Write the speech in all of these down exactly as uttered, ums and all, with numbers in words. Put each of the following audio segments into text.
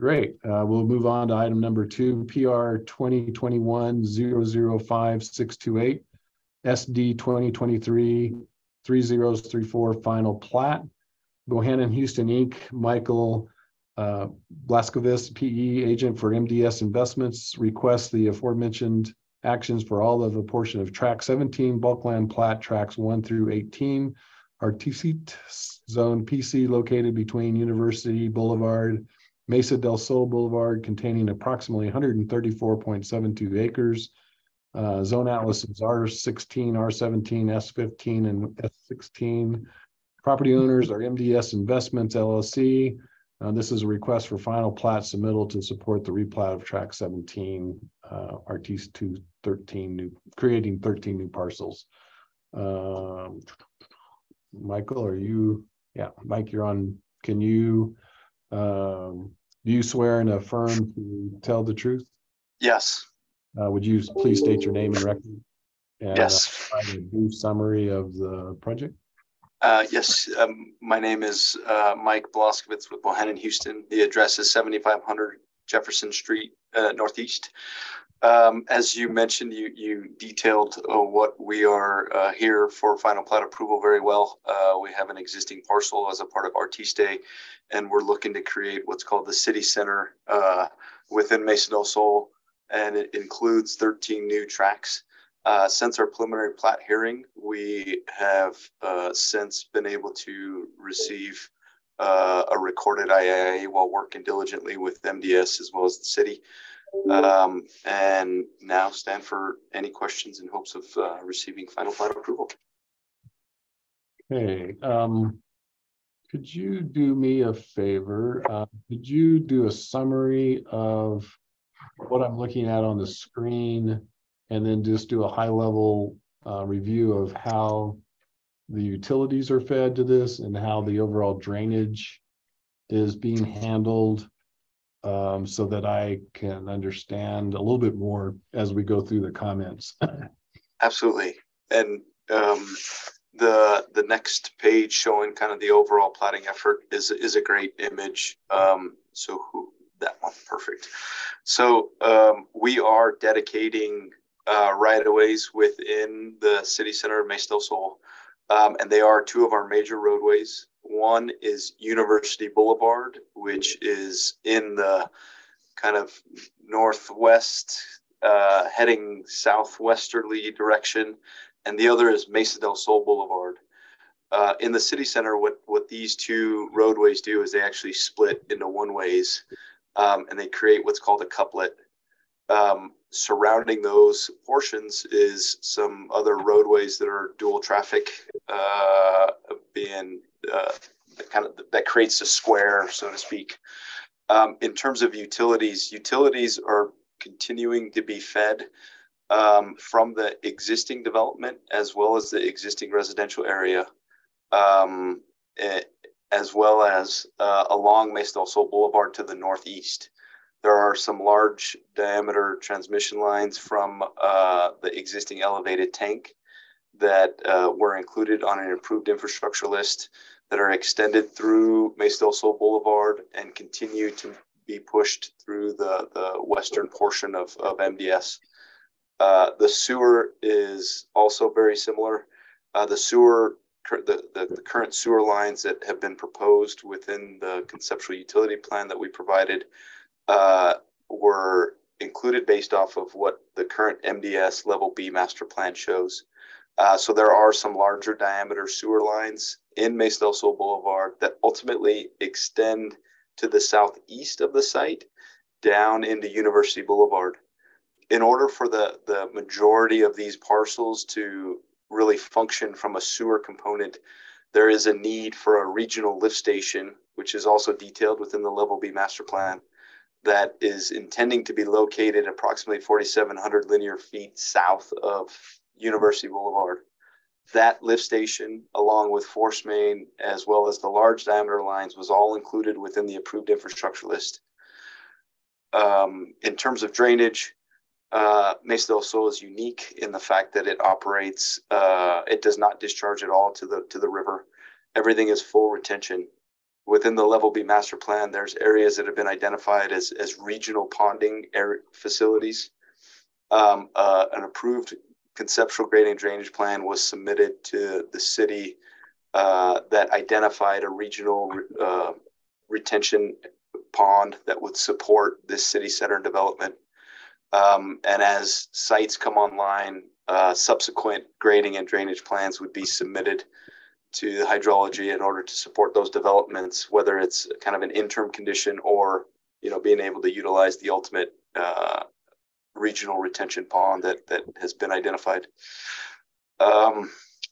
Great. Uh, we'll move on to item number two, P R twenty twenty-one zero zero five six two eight, S D twenty twenty-three three zeros three four final plat. Bohannon Houston Incorporated, Michael uh, Blaskovic, P E agent for M D S Investments, requests the aforementioned actions for all of a portion of track seventeen, bulkland plat tracks one through eighteen, Artesit zone P C located between University Boulevard, Mesa del Sol Boulevard, containing approximately one hundred thirty-four point seven two acres. Uh, zone atlas is R sixteen, R seventeen, S fifteen, and S sixteen. Property owners are M D S Investments L L C. Uh, this is a request for final plat submittal to support the replat of track seventeen, uh, R T two thirteen, new, creating thirteen new parcels. Um, Michael, are you, yeah, Mike, you're on. Can you, um, do you swear and affirm to tell the truth? Yes. Uh, would you please state your name and record and Yes. uh, provide a brief summary of the project? Uh, yes, um, my name is uh, Mike Blaskovic with Bohannon Houston. The address is seventy-five hundred Jefferson Street, uh, Northeast. Um, as you mentioned, you you detailed uh, what we are uh, here for final plat approval very well. Uh, we have an existing parcel as a part of Artiste, and we're looking to create what's called the city center uh, within Mesa del Sol, and it includes thirteen new tracks. Uh, since our preliminary plat hearing, we have uh, since been able to receive uh, a recorded I A A while working diligently with M D S as well as the city. Um, and now stand for any questions in hopes of uh, receiving final plat approval. Okay. Um, could you do me a favor? Uh, could you do a summary of what I'm looking at on the screen, and then just do a high level uh, review of how the utilities are fed to this and how the overall drainage is being handled, um, so that I can understand a little bit more as we go through the comments. Absolutely. And um, the the next page showing kind of the overall platting effort is is a great image. Um, so who, that one, perfect. So um, we are dedicating uh, right-of-ways within the city center of Mesa del Sol, um, and they are two of our major roadways. One is University Boulevard, which is in the kind of northwest, uh, heading southwesterly direction, and the other is Mesa del Sol Boulevard. Uh, in the city center, what, what these two roadways do is they actually split into one-ways, um, and they create what's called a couplet. Um, surrounding those portions is some other roadways that are dual traffic, uh, being uh, kind of that creates a square, so to speak. Um, in terms of utilities, utilities are continuing to be fed um, from the existing development as well as the existing residential area, um, it, as well as uh, along Mesa del Sol Boulevard to the northeast. There are some large diameter transmission lines from uh, the existing elevated tank that uh, were included on an improved infrastructure list that are extended through Mesa del Sol Boulevard and continue to be pushed through the, the western portion of, of M D S. Uh, the sewer is also very similar. Uh, the sewer, the, the, the current sewer lines that have been proposed within the conceptual utility plan that we provided uh, were included based off of what the current M D S level B master plan shows. Uh, so there are some larger diameter sewer lines in Mesa del Sol Boulevard that ultimately extend to the southeast of the site down into University Boulevard. In order for the, the majority of these parcels to really function from a sewer component, there is a need for a regional lift station, which is also detailed within the level B master plan, that is intending to be located approximately forty-seven hundred linear feet south of University Boulevard. That lift station, along with force main, as well as the large diameter lines, was all included within the approved infrastructure list. Um, in terms of drainage, uh, Mesa del Sol is unique in the fact that it operates, uh, it does not discharge at all to the to the river. Everything is full retention. within the Level B master plan, there's areas that have been identified as, as regional ponding area facilities. Um, uh, an approved conceptual grading and drainage plan was submitted to the city uh, that identified a regional uh, retention pond that would support this city center development. Um, and as sites come online, uh, subsequent grading and drainage plans would be submitted to the hydrology in order to support those developments, whether it's kind of an interim condition or, you know, being able to utilize the ultimate uh, regional retention pond that that has been identified. Um,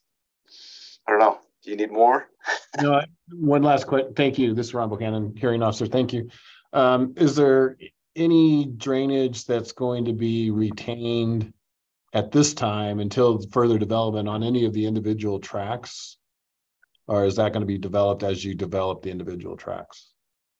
I don't know. Do you need more? No, one last question. Thank you. This is Ron Buchanan, hearing officer. Thank you. Um, is there any drainage that's going to be retained at this time until further development on any of the individual tracks? Or is that going to be developed as you develop the individual tracks?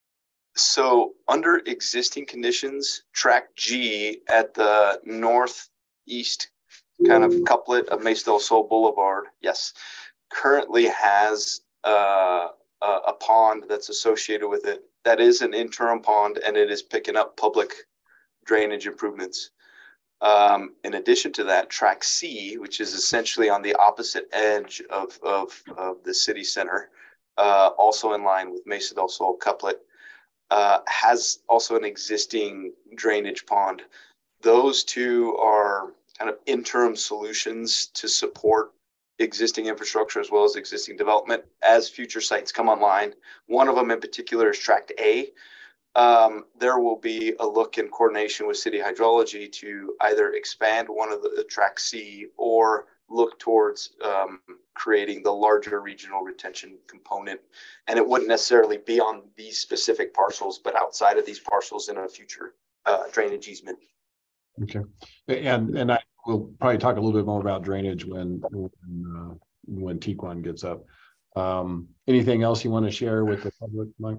So under existing conditions, track G at the northeast kind of couplet of Mesa del Sol Boulevard, yes, currently has uh, a, a pond that's associated with it. That is an interim pond, and it is picking up public drainage improvements. Um, in addition to that, track C, which is essentially on the opposite edge of, of, of the city center, uh, also in line with Mesa del Sol couplet, uh, has also an existing drainage pond. Those two are kind of interim solutions to support existing infrastructure as well as existing development as future sites come online. One of them in particular is tract A. Um, there will be a look in coordination with city hydrology to either expand one of the, the track C or look towards um, creating the larger regional retention component. And it wouldn't necessarily be on these specific parcels, but outside of these parcels in a future uh, drainage easement. Okay. And and I will probably talk a little bit more about drainage when when, uh, when Tequan gets up. Um, anything else you want to share with the public, Mike?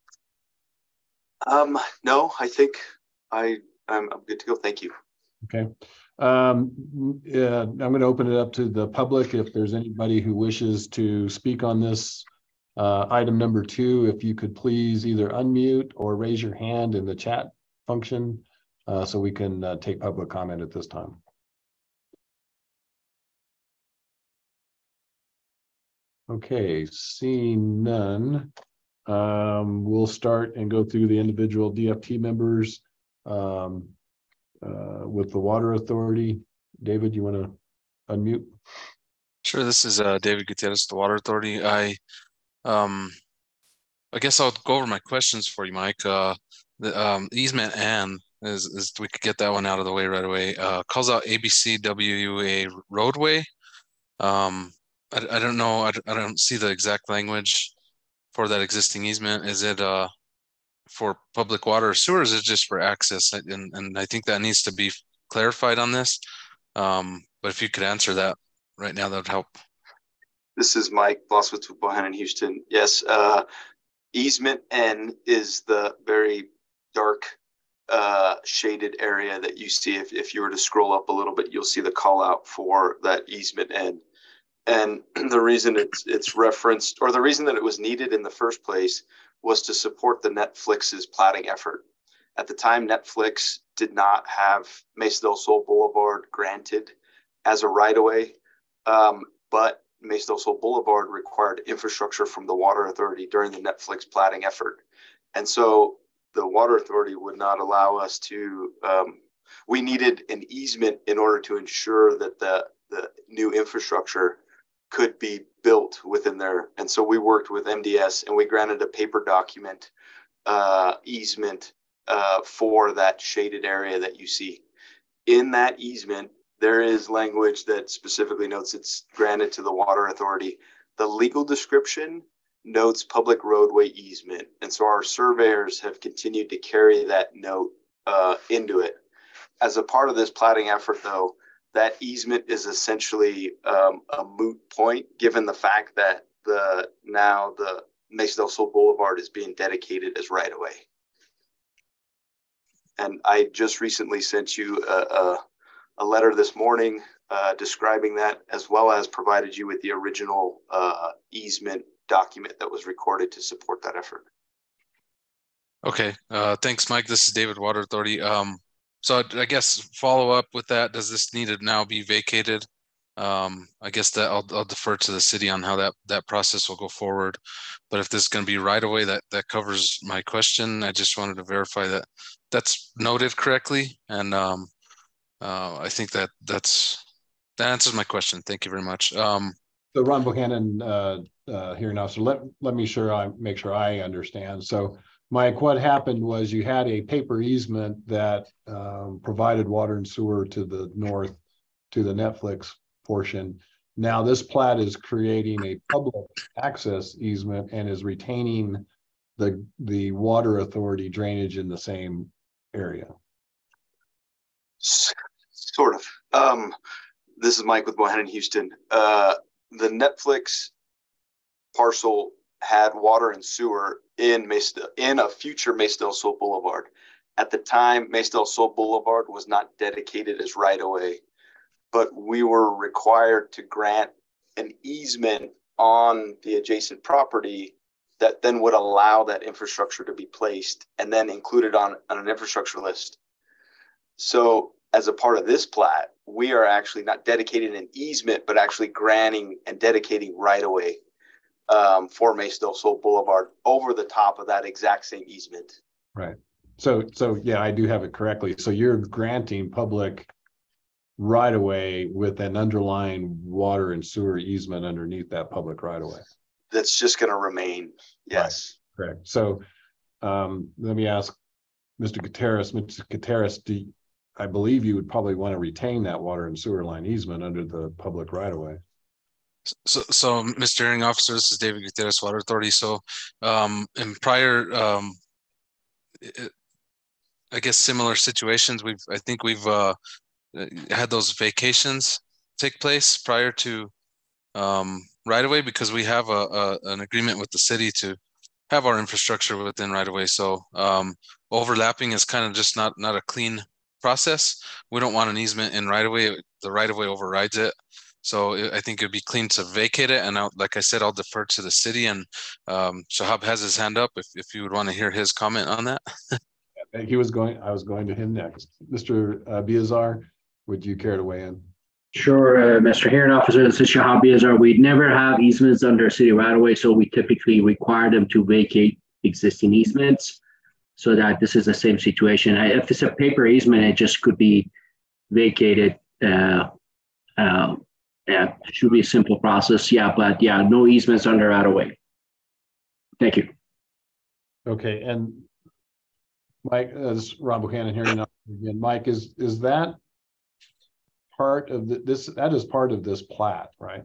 Um, no, I think I, I'm, I'm good to go. Thank you. Okay. Um, yeah, I'm going to open it up to the public. If there's anybody who wishes to speak on this uh, item number two, if you could please either unmute or raise your hand in the chat function uh, so we can uh, take public comment at this time. Okay, seeing none. Um, we'll start and go through the individual D F T members um, uh, with the Water Authority. David, you want to unmute? Sure. This is uh, David Gutierrez, the Water Authority. I, um, I guess I'll go over my questions for you, Mike. Uh, the um, easement N is, is we could get that one out of the way right away. Uh, calls out A B C W U A roadway. Um, I, I don't know. I, I don't see the exact language for that existing easement. Is it uh for public water or sewer, or is it just for access? And and I think that needs to be clarified on this. Um, but if you could answer that right now, that would help. This is Mike Blosswitz with Bohannon Houston. Yes, uh, easement N is the very dark uh, shaded area that you see. If, if you were to scroll up a little bit, you'll see the call out for that easement N. And the reason it's it's referenced, or the reason that it was needed in the first place, was to support the Netflix's platting effort. At the time, Netflix did not have Mesa del Sol Boulevard granted as a right-of-way, um, but Mesa del Sol Boulevard required infrastructure from the Water Authority during the Netflix platting effort. And so the Water Authority would not allow us to, um, we needed an easement in order to ensure that the, the new infrastructure could be built within there. And so we worked with M D S and we granted a paper document uh, easement uh, for that shaded area that you see. In that easement, there is language that specifically notes it's granted to the Water Authority. The legal description notes public roadway easement. And so our surveyors have continued to carry that note uh, into it. As a part of this platting effort, though, that easement is essentially um, a moot point, given the fact that the now the Mesa del Sol Boulevard is being dedicated as right of way. And I just recently sent you a, a, a letter this morning uh, describing that, as well as provided you with the original uh, easement document that was recorded to support that effort. Okay, uh, thanks, Mike. This is David, Water Authority. Um, so I, I guess follow up with that. Does this need to now be vacated? Um, I guess that I'll, I'll defer to the city on how that that process will go forward. But if this is going to be right away, that that covers my question. I just wanted to verify that that's noted correctly, and um, uh, I think that that's that answers my question. Thank you very much. Um, So Ron Bohannon, uh, uh, hearing officer, let let me sure I make sure I understand. So, Mike, what happened was you had a paper easement that um, provided water and sewer to the north, to the Netflix portion. Now this plat is creating a public access easement and is retaining the the water authority drainage in the same area. Sort of. Um, this is Mike with Bohannon Houston. Uh, the Netflix parcel had water and sewer in Mesa, in a future Mesa del Sol Boulevard. At the time, Mesa del Sol Boulevard was not dedicated as right of way, but we were required to grant an easement on the adjacent property that then would allow that infrastructure to be placed and then included on, on an infrastructure list. So as a part of this plat, we are actually not dedicating an easement, but actually granting and dedicating right of way um, for Mesa del Sol Boulevard over the top of that exact same easement. Right. So, so yeah, I do have it correctly. So you're granting public right of way with an underlying water and sewer easement underneath that public right of way. That's just going to remain. Yes. Right. Correct. So um, let me ask Mister Gutierrez. Mister Gutierrez, do you, I believe you would probably want to retain that water and sewer line easement under the public right of way. So, so Mister Hearing Officer, this is David Gutierrez, Water Authority. So, um, in prior, um, it, I guess similar situations, we've, I think we've uh, had those vacations take place prior to um, right of way because we have a, a an agreement with the city to have our infrastructure within right of way. So, um, overlapping is kind of just not not a clean process. We don't want an easement in right of way. The right of way overrides it. So it, I think it'd be clean to vacate it. And I'll, like I said, I'll defer to the city. And um, Shahab has his hand up if, if you would want to hear his comment on that. He was going, I was going to him next. Mister Uh, Biazar, would you care to weigh in? Sure, uh, Mister Hearing Officer, this is Shahab Biazar. We never have easements under city right of way, so we typically require them to vacate existing easements so that this is the same situation. I, if it's a paper easement, it just could be vacated. Uh, uh, yeah, it should be a simple process. Yeah, but yeah, no easements under right of way. Thank you. Okay, and Mike, as Ron Buchanan hearing again, Mike, is is that part of the, this? That is part of this plat, right?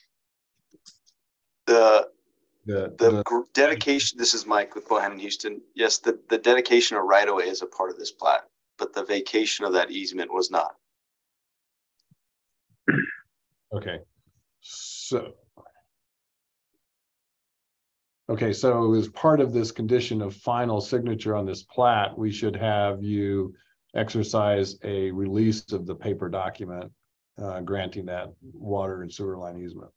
The The, the, the dedication. This is Mike with Bohannon Houston. Yes, the the dedication of right of way is a part of this plat, but the vacation of that easement was not. Okay, so okay, so as part of this condition of final signature on this plat, we should have you exercise a release of the paper document uh, granting that water and sewer line easement.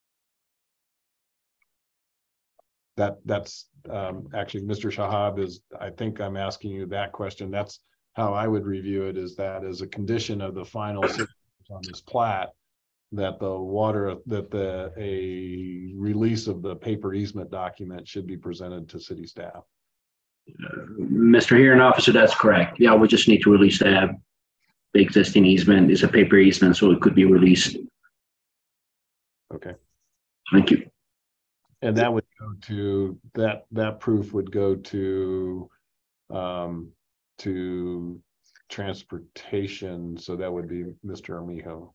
That that's um, actually Mister Shahab is, I think I'm asking you that question. That's how I would review it, is that as a condition of the final signature on this plat, that the water, that the a release of the paper easement document should be presented to city staff. Uh, Mister Hearing Officer, that's correct. Yeah, we just need to release the, the existing easement. It's a paper easement, so it could be released. Okay. Thank you. And that would go to, that that proof would go to um to transportation. So that would be Mister Armijo.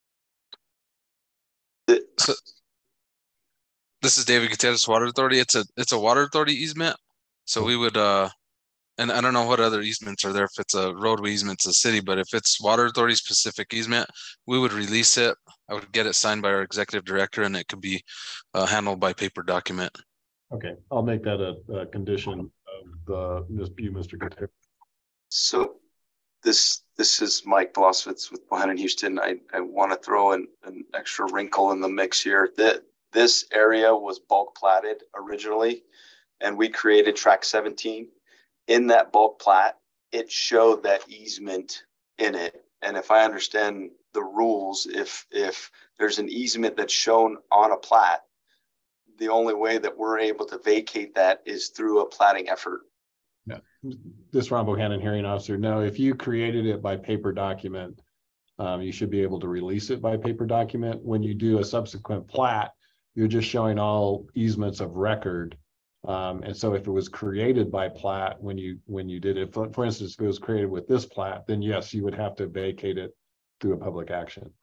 So, this is David Gutierrez, Water Authority. It's a it's a water authority easement. So we would uh and I don't know what other easements are there if it's a roadway easement to the city, but if it's water authority specific easement, we would release it. I would get it signed by our executive director and it could be uh, handled by paper document. Okay, I'll make that a, a condition of the this you, Mister Gutierrez. So this this is Mike Bloswitz with Bohannon Houston. I, I want to throw an, an extra wrinkle in the mix here. That this area was bulk platted originally, and we created track seventeen. In that bulk plat, it showed that easement in it. And if I understand the rules, if if there's an easement that's shown on a plat, the only way that we're able to vacate that is through a platting effort. Yeah, this Ron Bohannon, hearing officer. No, if you created it by paper document, um, you should be able to release it by paper document. When you do a subsequent plat, you're just showing all easements of record. Um, and so if it was created by plat when you when you did it, for, for instance, if it was created with this plat, then yes, you would have to vacate it through a public action.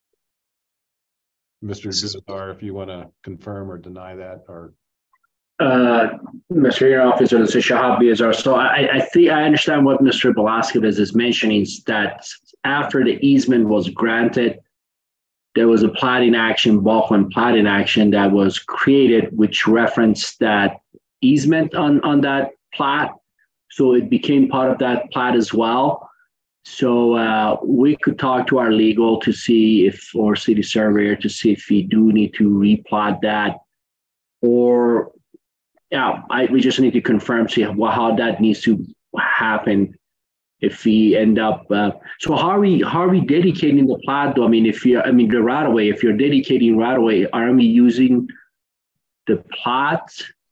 Mister Guzar, if you want to confirm or deny that, or Uh, Mister Hearing Officer, this is Shahab Biazar. So I, I think I understand what Mister Velasquez is mentioning, is that after the easement was granted, there was a platting action, Balkland platting action that was created, which referenced that easement on, on that plat. So it became part of that plat as well. So uh, we could talk to our legal to see if, or city surveyor to see if we do need to replat that, or yeah, I, we just need to confirm, see how, how that needs to happen if we end up. Uh, so how are we how are we dedicating the plat though? I mean, if you I mean the right of way, if you're dedicating right of way, aren't we using the plat,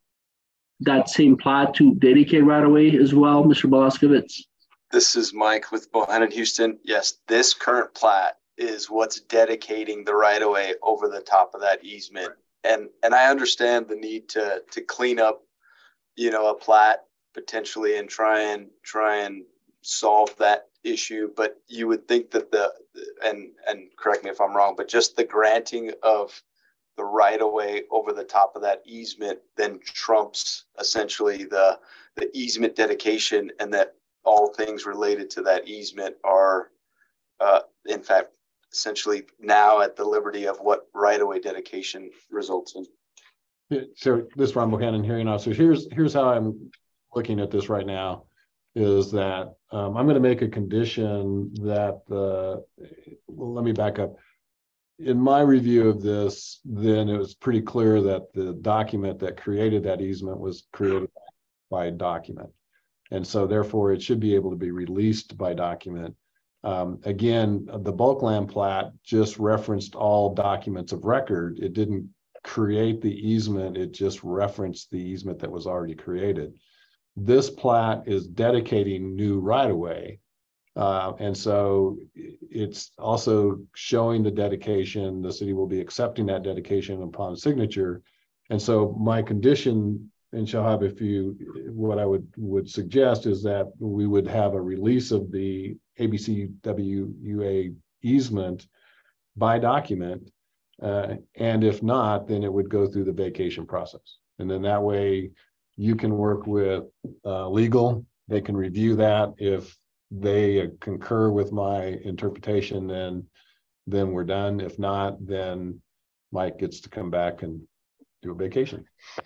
that same plat to dedicate right of way as well, Mister Velasquez? This is Mike with Bohannon Houston. Yes, this current plat is what's dedicating the right of way over the top of that easement. And and I understand the need to to clean up, you know, a plat potentially and try and try and solve that issue. But you would think that the and and correct me if I'm wrong, but just the granting of the right of way over the top of that easement then trumps essentially the the easement dedication, and that all things related to that easement are uh, in fact essentially now at the liberty of what right-of-way dedication results in. So this Ron Bohannon, hearing officer, here's here's how I'm looking at this right now, is that um, I'm going to make a condition that the, well, let me back up. In my review of this, then it was pretty clear that the document that created that easement was created by document. And so therefore it should be able to be released by document. Um, again, the bulk land plat just referenced all documents of record. It didn't create the easement. It just referenced the easement that was already created. This plat is dedicating new right-of-way. Uh, and so it's also showing the dedication. The city will be accepting that dedication upon signature. And so my condition, and Shahab, if you, what I would, would suggest is that we would have a release of the A B C W U A easement by document. Uh, and if not, then it would go through the vacation process. And then that way you can work with uh, legal. They can review that. If they uh, concur with my interpretation, then, then we're done. If not, then Mike gets to come back and do a vacation.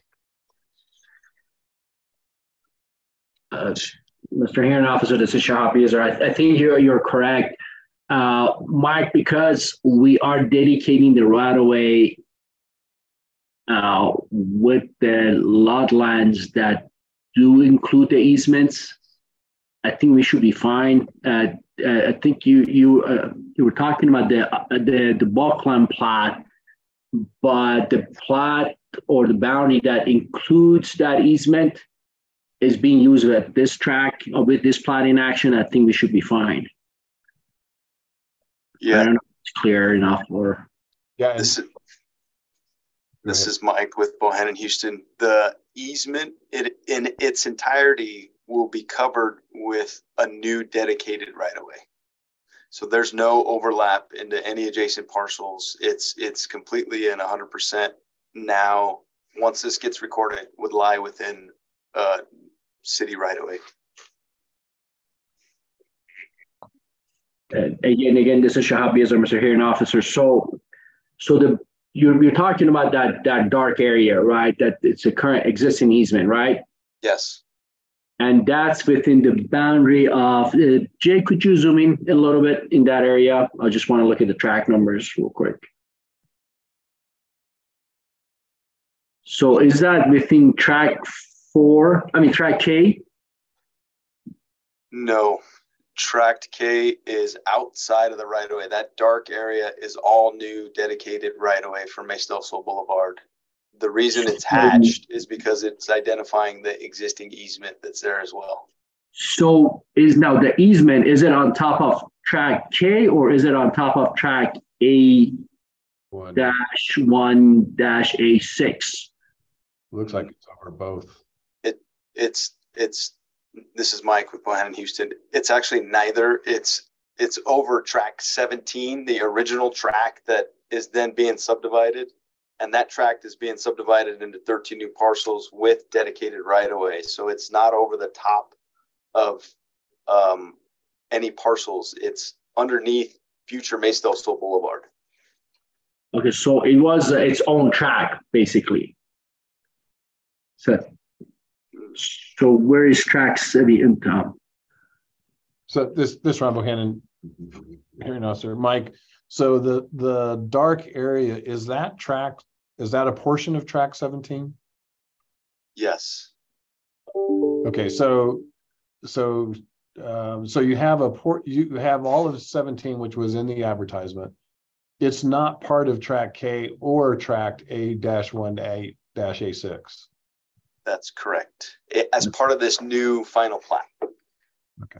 Uh, Mister Hearing Officer, this is Shahab Biazar. I, I think you're, you're correct. Uh, Mike, because we are dedicating the right-of-way uh, with the lot lines that do include the easements, I think we should be fine. Uh, uh, I think you you uh, you were talking about the uh, the the bulk land plot, but the plot or the boundary that includes that easement is being used at this track or with this plotting action. I think we should be fine. Yeah, I don't know if it's clear enough or. Yeah. This is, this is Mike with Bohannon Houston. The easement it, in its entirety will be covered with a new dedicated right-of-way. So there's no overlap into any adjacent parcels. It's it's completely and one hundred percent now, once this gets recorded, would lie within uh, city right-of-way. Uh, again, again, this is Shahab Biazar, Mister Hearing Officer. So, so the you're you're talking about that that dark area, right? That it's a current existing easement, right? Yes. And that's within the boundary of. Uh, Jay, could you zoom in a little bit in that area? I just want to look at the track numbers real quick. So is that within track four, I mean, track K? No, tract K is outside of the right of way. That dark area is all new dedicated right of way for Mesa del Sol Boulevard. The reason it's hatched is because it's identifying the existing easement that's there as well. So is now the easement, is it on top of track K or is it on top of track A One, dash one dash A six? looks like it's over both. It it's it's this is Mike with Bohannon Houston. It's actually neither. It's it's over track seventeen, the original track that is then being subdivided. And that tract is being subdivided into thirteen new parcels with dedicated right of way. So it's not over the top of um, any parcels. It's underneath future Mesa del Sol Boulevard. Okay, so it was uh, its own track, basically. So, so where is track city in town? So this, this Ron Bohannon, hearing officer, Mike, so the, the dark area, is that track, is that a portion of track seventeen? Yes. Okay, so, so, um, so you have a port, you have all of seventeen, which was in the advertisement. It's not part of track K or track A dash one to A dash A six. That's correct. It, as part of this new final plat. Okay.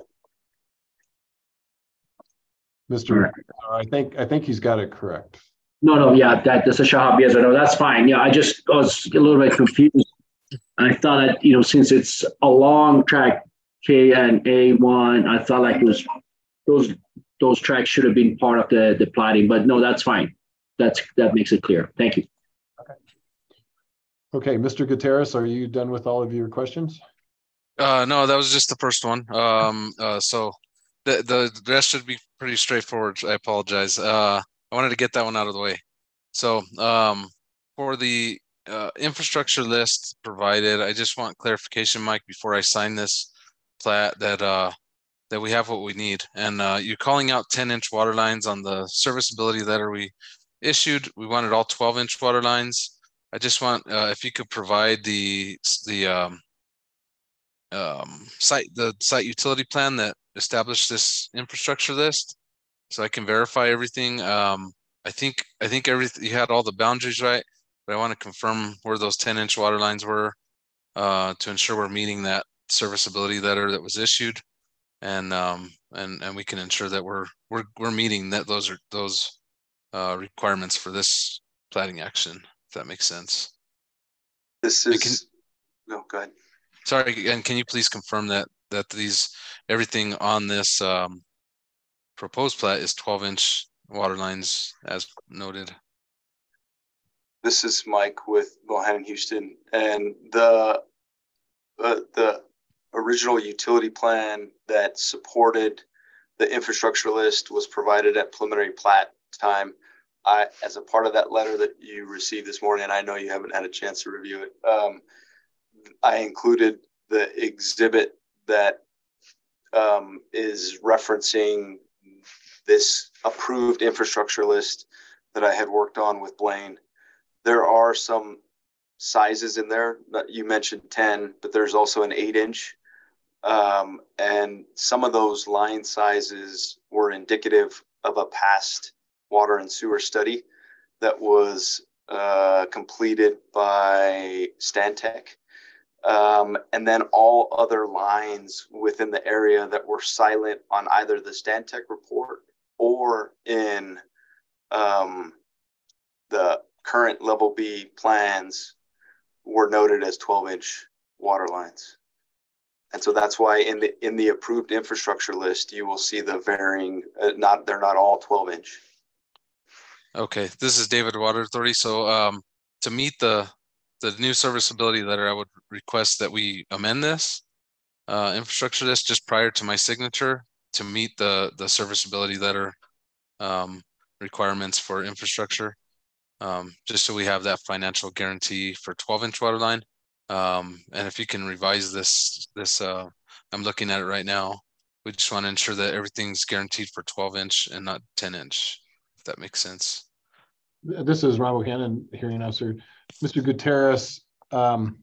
Mister I think, I think he's got it correct. No, no, yeah, that that's a Shahab, yes or no, that's fine. Yeah, I just was a little bit confused. I thought that, you know, since it's along track K and A one, I thought like it was those those tracks should have been part of the the plating, but no, that's fine. That's that makes it clear. Thank you. Okay. Okay, Mister Gutierrez, are you done with all of your questions? Uh, no, that was just the first one. Um, uh, so the the rest should be pretty straightforward. I apologize. Uh, I wanted to get that one out of the way. So um, for the uh, infrastructure list provided, I just want clarification, Mike, before I sign this plat that uh, that we have what we need. And uh, you're calling out ten inch water lines on the serviceability letter we issued. We wanted all twelve inch water lines. I just want uh, if you could provide the the um, um, site the site utility plan that established this infrastructure list, so I can verify everything. Um, I think I think everything you had all the boundaries right, but I want to confirm where those ten inch water lines were uh, to ensure we're meeting that serviceability letter that was issued, and um, and and we can ensure that we're we're we're meeting that those are those uh, requirements for this plating action. If that makes sense. This is can, no go ahead. Sorry, and can you please confirm that that these everything on this um, proposed plat is twelve inch water lines as noted? This is Mike with Bohannon Houston, and the uh, the original utility plan that supported the infrastructure list was provided at preliminary plat time. I, as a part of that letter that you received this morning, and I know you haven't had a chance to review it, um, I included the exhibit that um, is referencing this approved infrastructure list that I had worked on with Blaine. There are some sizes in there. You mentioned ten, but there's also an eight inch. Um, and some of those line sizes were indicative of a past water and sewer study that was uh, completed by Stantec. Um, and then all other lines within the area that were silent on either the Stantec report or in um, the current level B plans were noted as twelve inch water lines. And so that's why in the in the approved infrastructure list, you will see the varying, uh, not they're not all twelve inch. Okay, this is David, Water Authority. So um, to meet the the new serviceability letter, I would request that we amend this uh, infrastructure list just prior to my signature to meet the the serviceability letter um, requirements for infrastructure, um, just so we have that financial guarantee for twelve inch water line. Um, and if you can revise this, this uh, I'm looking at it right now. We just want to ensure that everything's guaranteed for twelve inch and not ten inch, if that makes sense. This is Rob O'Hannon, hearing officer. Mister Gutierrez, um,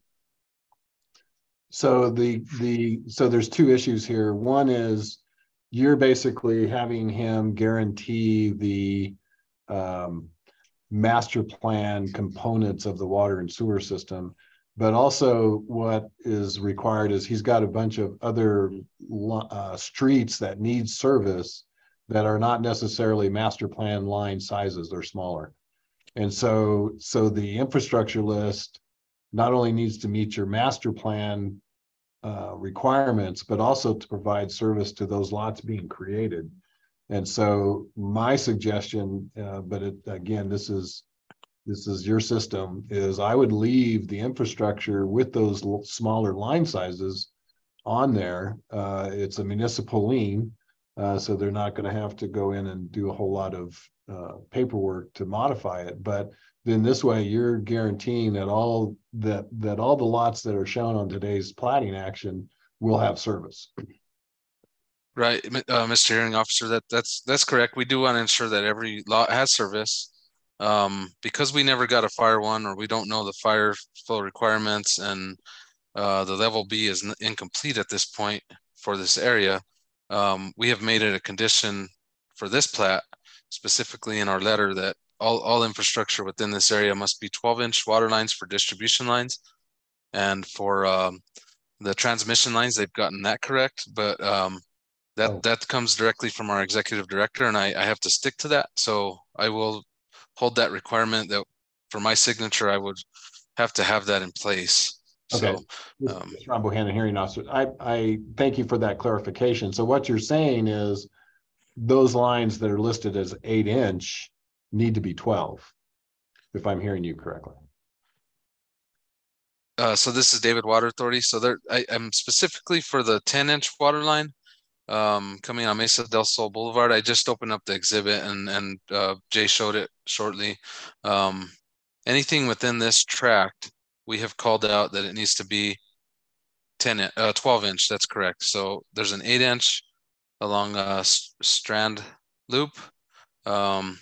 so the the so there's two issues here. One is you're basically having him guarantee the um, master plan components of the water and sewer system, but also what is required is he's got a bunch of other uh, streets that need service that are not necessarily master plan line sizes, they're smaller. And so, so the infrastructure list not only needs to meet your master plan uh, requirements, but also to provide service to those lots being created. And so my suggestion, uh, but it, again, this is this is your system, is I would leave the infrastructure with those smaller line sizes on there. Uh, it's a municipal lien, uh, so they're not going to have to go in and do a whole lot of uh, paperwork to modify it. But then this way, you're guaranteeing that all that that all the lots that are shown on today's plating action will have service. Right, uh, Mister Hearing Officer, that that's that's correct. We do want to ensure that every lot has service. Um, because we never got a fire one, or we don't know the fire flow requirements, and uh, the level B is incomplete at this point for this area. Um, we have made it a condition for this plat, specifically in our letter, that all, all infrastructure within this area must be twelve inch water lines for distribution lines. And for um, the transmission lines, they've gotten that correct, but um, that, oh. that comes directly from our executive director, and I, I have to stick to that. So I will hold that requirement that for my signature, I would have to have that in place. Okay. So, um, Mister Rob O'Hannon, hearing officer, I, I thank you for that clarification. So what you're saying is those lines that are listed as eight inch need to be twelve, if I'm hearing you correctly. Uh, so this is David Water Authority. So there, I, I'm specifically for the ten inch water line um, coming on Mesa del Sol Boulevard. I just opened up the exhibit, and and uh, Jay showed it shortly. Um, anything within this tract, we have called out that it needs to be ten, uh, twelve inch. That's correct. So there's an eight inch along uh, Strand Loop. Um,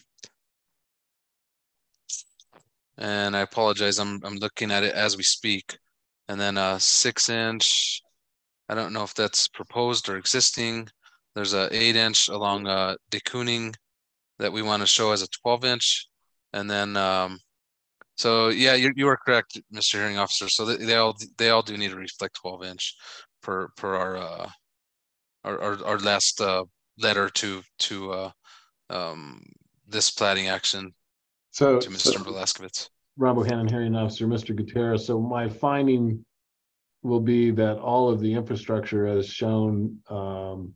and I apologize, I'm I'm looking at it as we speak. And then a six inch, I don't know if that's proposed or existing. There's a eight inch along uh, De Kooning that we want to show as a twelve inch. And then, um, so yeah, you, you are correct, Mister Hearing Officer. So they, they all they all do need to reflect twelve inch per per our uh, our, our our last uh, letter to to uh, um, this plating action. So to Mister So, Velasquez. Rob O'Hannon, hearing officer, Mister Gutierrez. So my finding will be that all of the infrastructure as shown um,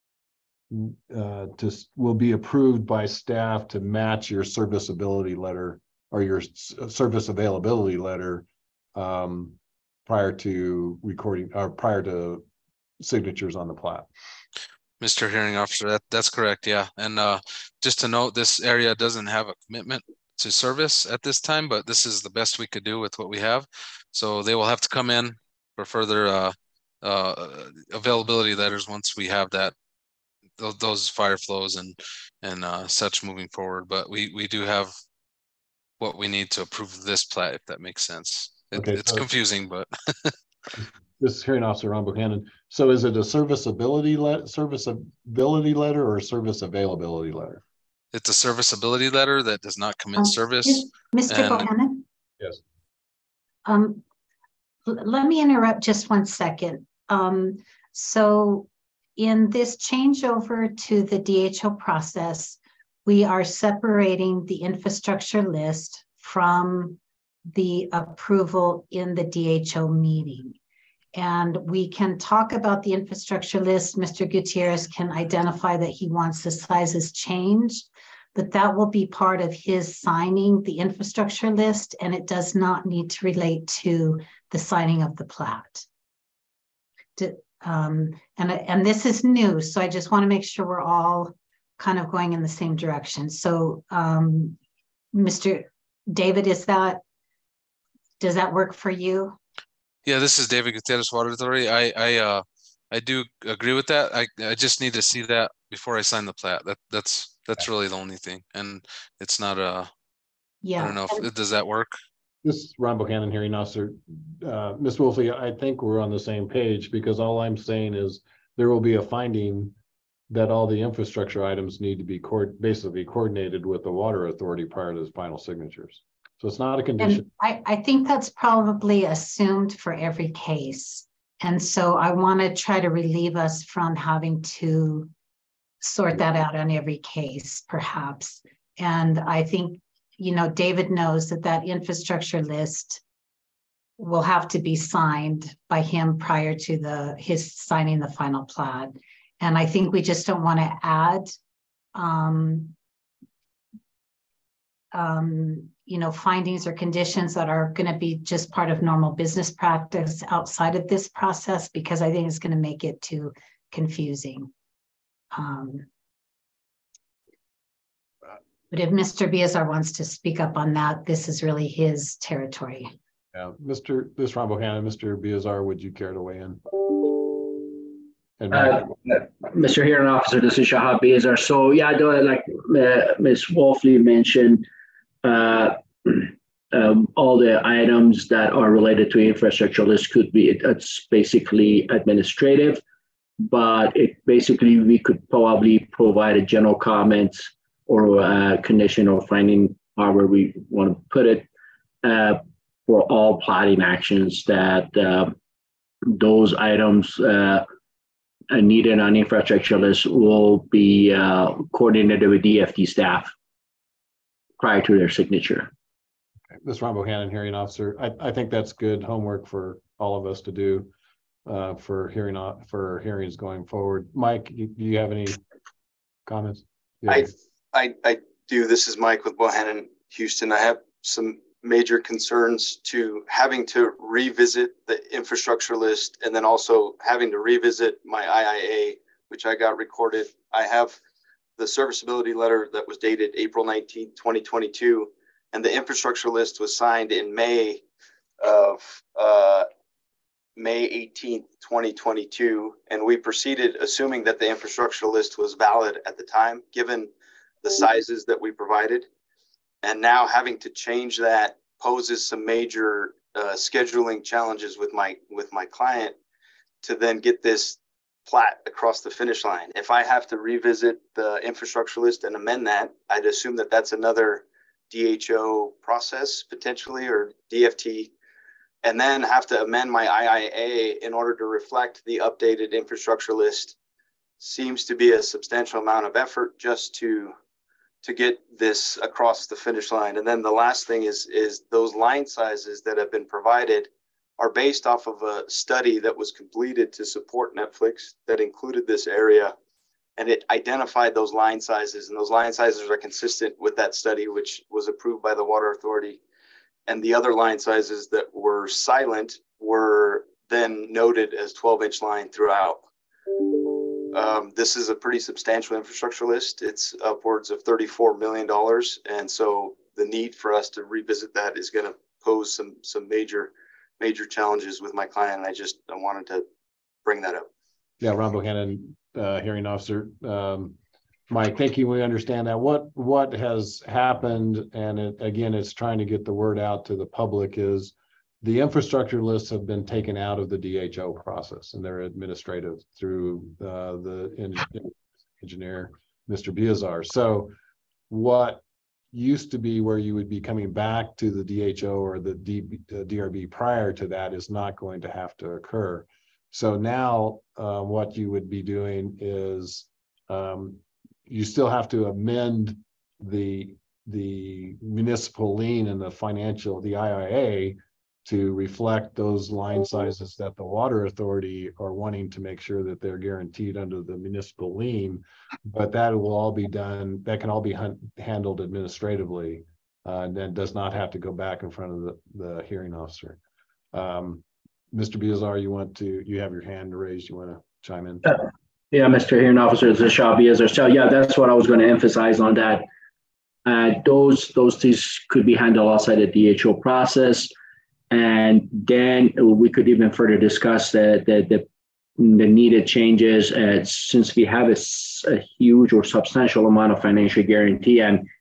uh, to, will be approved by staff to match your serviceability letter or your service availability letter um, prior to recording or prior to signatures on the plat. Mister Hearing Officer, that, that's correct, yeah. And uh, just to note, this area doesn't have a commitment to service at this time, but this is the best we could do with what we have. So they will have to come in for further uh, uh, availability letters once we have that th those fire flows and and uh, such moving forward. But we we do have what we need to approve this plat, if that makes sense. It, Okay, it's so confusing, but this is hearing officer Ron Buchanan. So is it a serviceability let serviceability letter or a service availability letter? It's a serviceability letter that does not commit um, service. Mister And, Bohannon? Yes. Um, let me interrupt just one second. Um, so in this changeover to the D H O process, we are separating the infrastructure list from the approval in the D H O meeting. And we can talk about the infrastructure list. Mister Gutierrez can identify that he wants the sizes changed, but that will be part of his signing the infrastructure list, and it does not need to relate to the signing of the plat. To, um, and, and this is new, so I just want to make sure we're all kind of going in the same direction. So um, Mister David, is that, does that work for you? yeah, this is David Gutierrez, Water Authority. I I uh I do agree with that. I I just need to see that before I sign the plat. That that's that's really the only thing, and it's not a Yeah. I don't know if, does that work? This is Ron Bohannon, hearing officer. Uh, Miz Wolfley, I think we're on the same page, because all I'm saying is there will be a finding that all the infrastructure items need to be co- basically coordinated with the water authority prior to the final signatures. So it's not a condition. And I, I think that's probably assumed for every case. And so I want to try to relieve us from having to sort that out on every case, perhaps. And I think, you know, David knows that that infrastructure list will have to be signed by him prior to the his signing the final plat. And I think we just don't want to add, um, um, you know, findings or conditions that are going to be just part of normal business practice outside of this process, because I think it's going to make it too confusing. Um, but if Mister Biazar wants to speak up on that, this is really his territory. Yeah, Mister This Ron Bohannon, Mister Biazar, would you care to weigh in? And Uh, Mister Hearing Officer, this is Shahab Biazar. So yeah, the, like uh, Miz Wolfley mentioned, uh, um, all the items that are related to infrastructure list could be, it, it's basically administrative, but it basically, we could probably provide a general comments or a condition or finding, however we want to put it, uh, for all plotting actions that uh, those items uh, needed on infrastructure list will be uh, coordinated with D F T staff prior to their signature. Okay. Miz Ron Bohannon, hearing officer, I, I think that's good homework for all of us to do uh, for hearing for hearings going forward. Mike, do you, you have any comments? Yeah. I, I, I do. This is Mike with Bohannon Houston. I have some major concerns to having to revisit the infrastructure list, and then also having to revisit my I I A, which I got recorded. I have the serviceability letter that was dated April nineteenth, twenty twenty-two, and the infrastructure list was signed in May of uh, May eighteenth, twenty twenty-two, and we proceeded assuming that the infrastructure list was valid at the time, given the sizes that we provided. And now having to change that poses some major uh, scheduling challenges with my with my client to then get this plat across the finish line. If I have to revisit the infrastructure list and amend that, I'd assume that that's another D H O process potentially, or D F T, and then have to amend my I I A in order to reflect the updated infrastructure list. Seems to be a substantial amount of effort just to to get this across the finish line. And then the last thing is, is those line sizes that have been provided are based off of a study that was completed to support Netflix that included this area. And it identified those line sizes, and those line sizes are consistent with that study, which was approved by the Water Authority. And the other line sizes that were silent were then noted as twelve inch line throughout. Um, this is a pretty substantial infrastructure list. It's upwards of thirty-four million dollars. And so the need for us to revisit that is going to pose some some major, major challenges with my client. And I just I wanted to bring that up. Yeah, Ron Bohannon, uh, hearing officer. Um, Mike, thank you. We understand that. What what has happened, and it, again, it's trying to get the word out to the public, is the infrastructure lists have been taken out of the D H O process, and they're administrative through uh, the engineer, Mister Biazar. So what used to be where you would be coming back to the D H O or the D, uh, D R B prior to that is not going to have to occur. So now uh, what you would be doing is um, you still have to amend the, the municipal lien and the financial, the I I A, to reflect those line sizes that the Water Authority are wanting to make sure that they're guaranteed under the municipal lien. But that will all be done, that can all be handled administratively, uh, and then does not have to go back in front of the, the hearing officer. Um, Mister Biazar, you want to, you have your hand raised, you want to chime in? Uh, yeah, Mister Hearing Officer, this is Shah Biazar. So yeah, that's what I was going to emphasize on that. Uh, those, those things could be handled outside the D H O process. And then we could even further discuss the, the, the, the needed changes. Uh, since we have a, a huge or substantial amount of financial guarantee, and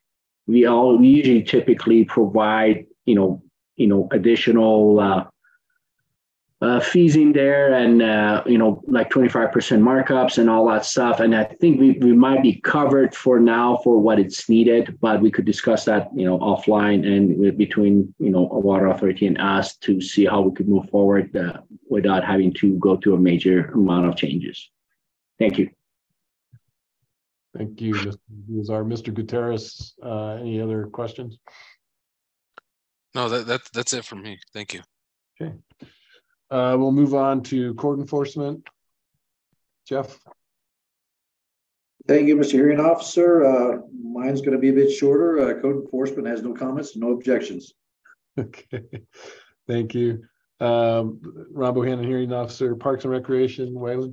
we all we usually typically provide, you know, you know, additional uh, uh, fees in there, and uh, you know, like twenty-five percent markups and all that stuff. And I think we we might be covered for now for what it's needed, but we could discuss that, you know, offline and between, you know, a water authority and us to see how we could move forward uh, without having to go through a major amount of changes. Thank you. Thank you, Mister Villamizar. Mister Gutierrez, uh, any other questions? No, that, that that's it from me. Thank you. Okay. Uh, we'll move on to court enforcement. Jeff. Thank you, Mister Hearing Officer. Uh, mine's going to be a bit shorter. Uh, code enforcement has no comments, no objections. Okay. Thank you. Um, Ron Bohannon, Hearing Officer, Parks and Recreation, Waylon.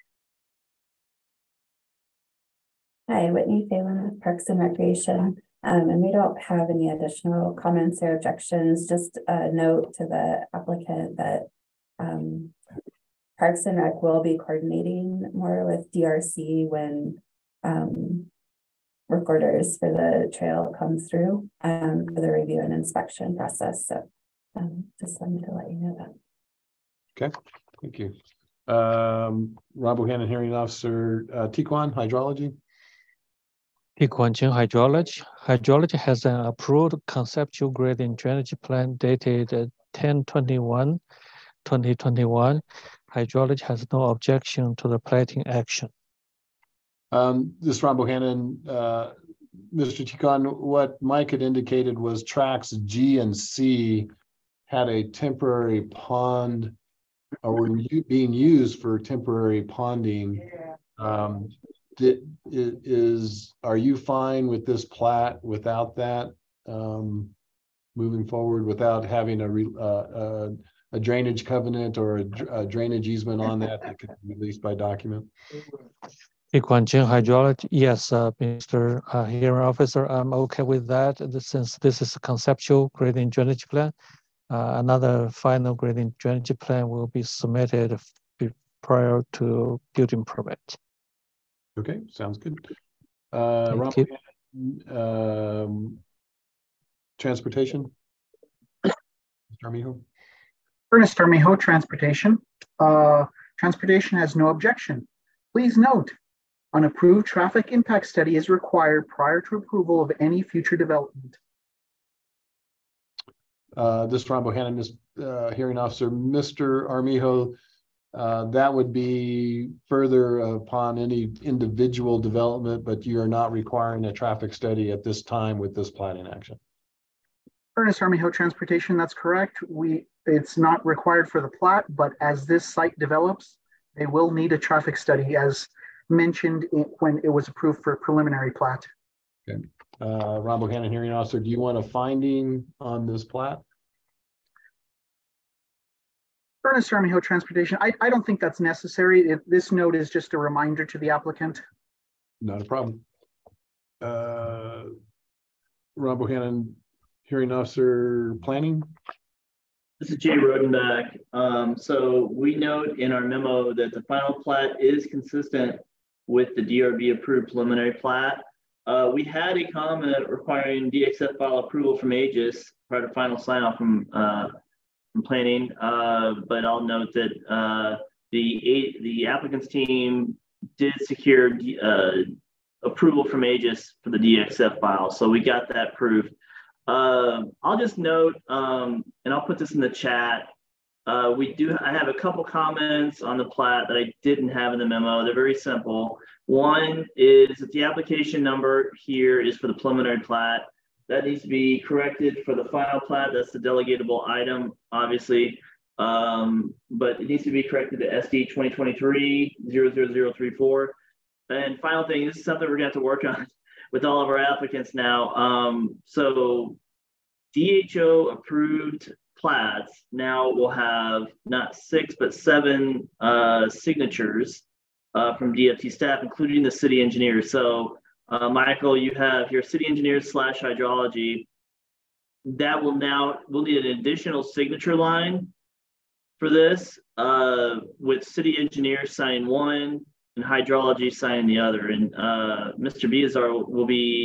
Hi, Whitney Phelan with Parks and Recreation. Um, and we don't have any additional comments or objections. Just a note to the applicant that um, Parks and Rec will be coordinating more with D R C when um, work orders for the trail comes through um, for the review and inspection process. So um, just wanted to let you know that. Okay, thank you. Um, Ron Bohannon, Hearing Officer, uh, Tiquan, Hydrology. Tiquan Hydrology. Hydrology has an approved conceptual grading drainage plan dated ten twenty-one twenty twenty-one. Hydrology has no objection to the plating action. Um, this Ron Bohannon, uh, Mister Tiquan, what Mike had indicated was tracks G and C had a temporary pond, or were being used for temporary ponding. Um, Did, is, are you fine with this plat without that, um, moving forward without having a, re, uh, uh, a drainage covenant or a, a drainage easement on that that could be released by document? Tiquan Hydrology, yes, uh, Mister Uh, Hearing Officer, I'm okay with that. Since this is a conceptual grading drainage plan, uh, another final grading drainage plan will be submitted prior to building permit. Okay, sounds good. Uh, Ron, um, transportation. Mister Armijo. Ernest Armijo, Transportation. Uh, transportation has no objection. Please note, an approved traffic impact study is required prior to approval of any future development. Uh, this Ron Bohannon, is uh, Hearing Officer, Mister Armijo. Uh, that would be further upon any individual development, but you are not requiring a traffic study at this time with this planning action. Ernest Armijo Transportation, that's correct. We it's not required for the plat, but as this site develops, they will need a traffic study as mentioned in, when it was approved for preliminary plat. Okay. Uh, Ron Bohannon, Hearing Officer, do you want a finding on this plat? Ernest Armijo Transportation, I, I don't think that's necessary. It, this note is just a reminder to the applicant. Not a problem. Uh, Ron Bohannon, Hearing Officer, Planning. This is Jay Rodenbach. Um, so we note in our memo that the final plat is consistent with the D R B approved preliminary plat. Uh, we had a comment requiring D X F file approval from Aegis prior to final sign off from uh, from planning, uh, but I'll note that uh, the the applicant's team did secure uh, approval from Aegis for the D X F file, so we got that proof. Uh, I'll just note, um, and I'll put this in the chat. Uh, we do. I have a couple comments on the plat that I didn't have in the memo. They're very simple. One is that the application number here is for the preliminary plat. That needs to be corrected for the final plat. That's the delegatable item, obviously. Um, but it needs to be corrected to S D twenty twenty-three zero zero zero three four. And final thing, this is something we're going to have to work on with all of our applicants now. Um, so D H O approved plats now will have not six, but seven uh, signatures uh, from D F T staff, including the city engineer. So Uh, Michael, you have your city engineer slash hydrology. That will now, we'll need an additional signature line for this, uh, with city engineer signing one and hydrology signing the other. And uh, Mister Villamizar will be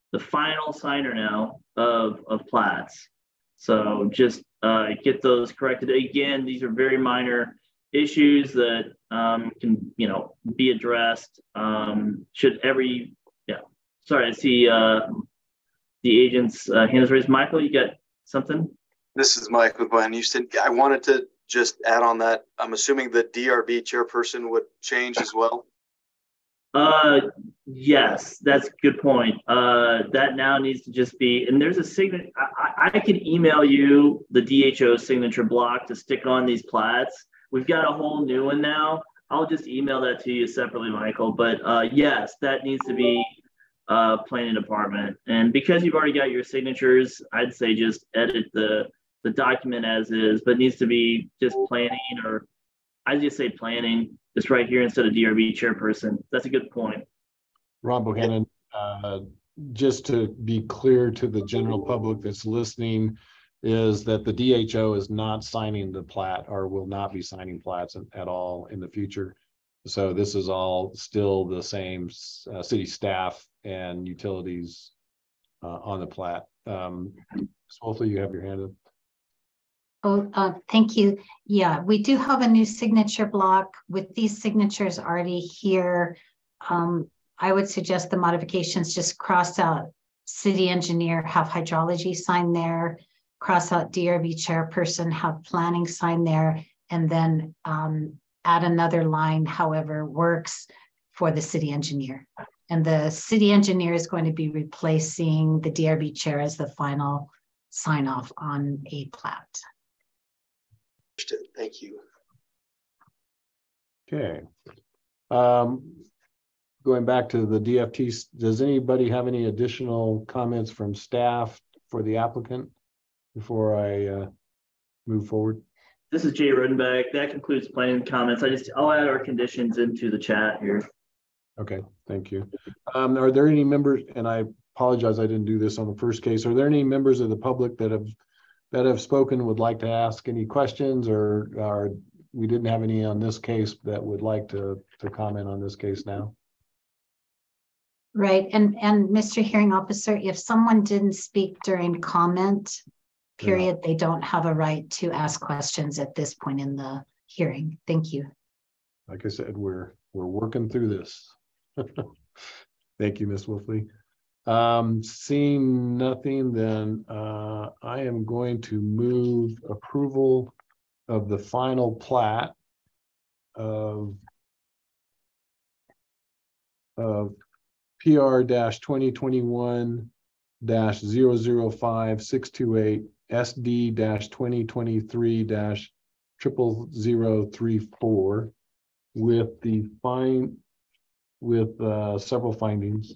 the final signer now of, of plats. So just uh, get those corrected. Again, these are very minor issues that um, can, you know, be addressed. Um, should every, yeah, sorry, I see uh, the agent's uh, hand is raised. Michael, you got something? This is Mike with Glen Houston. I wanted to just add on that. I'm assuming the D R B chairperson would change as well. Uh, yes, that's a good point. Uh, that now needs to just be, and there's a signature. I, I can email you the D H O signature block to stick on these plats. We've got a whole new one now. I'll just email that to you separately, Michael. But uh, yes, that needs to be uh, planning department. And because you've already got your signatures, I'd say just edit the the document as is, but it needs to be just planning, or I just say planning, just right here instead of D R B chairperson. That's a good point. Ron Bohannon, uh, just to be clear to the general public that's listening, is that the D H O is not signing the plat or will not be signing plats at all in the future. So this is all still the same uh, city staff and utilities uh, on the plat. Um, Miz Wolfley, you have your hand up. Oh, uh, thank you. Yeah, we do have a new signature block with these signatures already here. Um, I would suggest the modifications just cross out city engineer, have hydrology sign there, cross out D R B chairperson, have planning sign there, and then um, add another line, however works, for the city engineer. And the city engineer is going to be replacing the D R B chair as the final sign off on a plat. Thank you. Okay. Um, going back to the D F T, does anybody have any additional comments from staff for the applicant before I uh, move forward? This is Jay Rodenbeck. That concludes planning comments. I just, I'll add our conditions into the chat here. Okay, thank you. Um, are there any members, and I apologize I didn't do this on the first case, are there any members of the public that have that have spoken would like to ask any questions, or, or we didn't have any on this case that would like to, to comment on this case now? Right, and, and Mister Hearing Officer, if someone didn't speak during comment period, yeah, they don't have a right to ask questions at this point in the hearing. Thank you. Like I said, we're, we're working through this. Thank you, Miz Wolfley. Um, seeing nothing, then uh, I am going to move approval of the final plat of, of P R twenty twenty-one zero zero five six two eight S D twenty twenty-three triple zero three four with the fine with uh, several findings.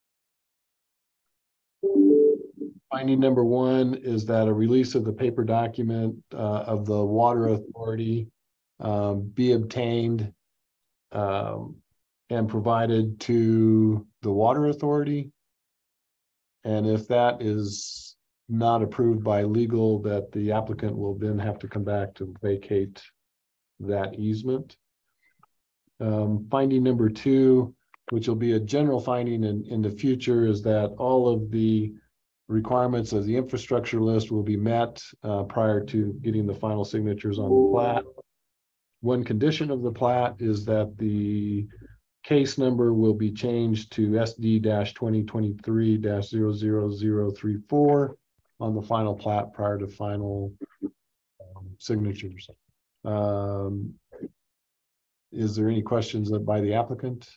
Finding number one is that a release of the paper document uh, of the water authority um, be obtained um, and provided to the water authority. And if that is not approved by legal, that the applicant will then have to come back to vacate that easement. Um, finding number two, which will be a general finding in, in the future, is that all of the requirements of the infrastructure list will be met uh, prior to getting the final signatures on the plat. One condition of the plat is that the case number will be changed to S D twenty twenty-three zero zero zero three four on the final plat prior to final um, signatures. Um, is there any questions by the applicant?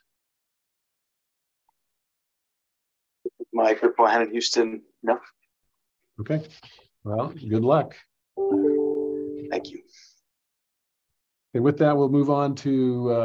Mike with Bohannon Houston. No. Okay. Well, good luck. Thank you. And with that, we'll move on to uh,